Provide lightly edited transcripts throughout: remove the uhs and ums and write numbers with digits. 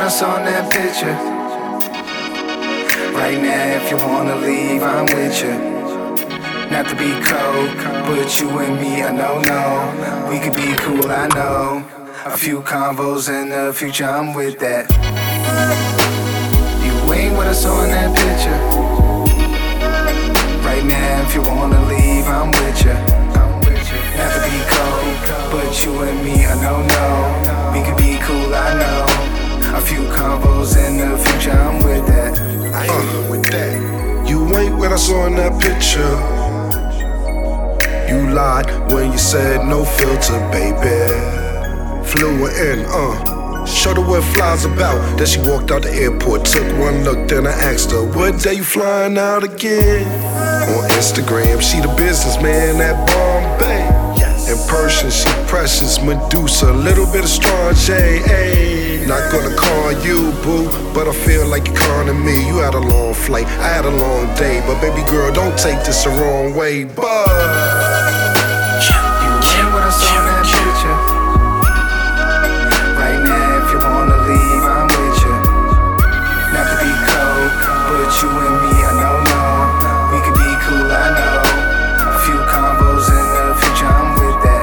us on that picture. Right now, if you wanna leave, I'm with you. Not to be cold, but you and me, I know. We could be cool, I know. A few convos in the future, I'm with that. You ain't with us on that picture. Right now, if you wanna leave, I'm with you. Not to be cold, but you and me, I know. We could be cool, I know. A few combos in the future, I'm with that. I ain't with that. You ain't with us on that picture. You lied when you said no filter, baby. Flew her in, showed her what fly's about. Then she walked out the airport, took one look, then I asked her, what day you flying out again? On Instagram, she the businessman at Bombay. In person, she precious, Medusa, a little bit of Strange. Ay. Not gonna call you boo, but I feel like you're calling me. You had a long flight, I had a long day, but baby girl, don't take this the wrong way. But you ain't with us on that picture. Right now, if you wanna leave, I'm with you. Not to be cold, but you and me, I know. We could be cool, I know. A few combos in the future, I'm with that.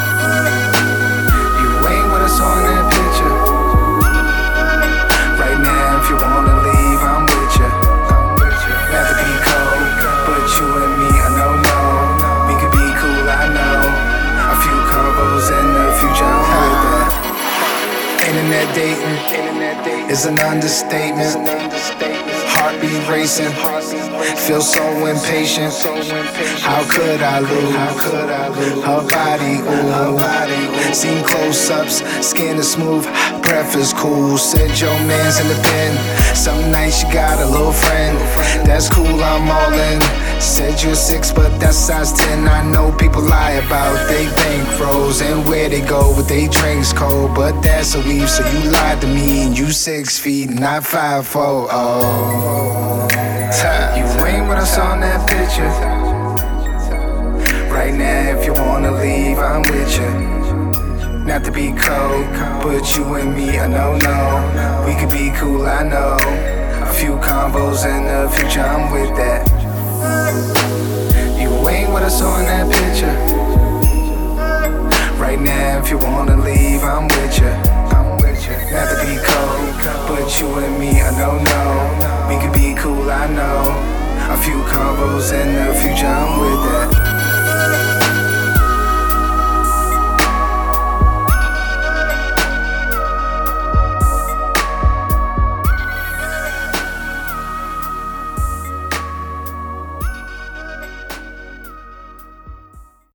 You ain't with us on that picture. Right now, if you wanna leave, I'm with you. Not to be cold, but you and me, I know. We could be cool, I know. A few combos in the future, I'm with that. Internet dating is an understatement. Heartbeat racing, feel so impatient. How could I lose? Her body, ooh. Seen close-ups, skin is smooth, breath is cool. Said your man's in the pen. Some nights you got a little friend. That's cool, I'm all in. Said you're 6, but that's size 10. I know people lie about they bankrolls and where they go with they drinks cold, but that's a weave. So you lied to me and you 6 feet, not 5'4". Oh, you ain't with us on that picture. Right now, if you wanna leave, I'm with you. Not to be cold, but you and me, I know. We could be cool, I know. A few combos in the future, I'm with that. You ain't with us on that picture. Right now, if you wanna leave, I'm with you. Not to be cold, but you and me, I know. We could be cool, I know. A few combos in the future, I'm with that.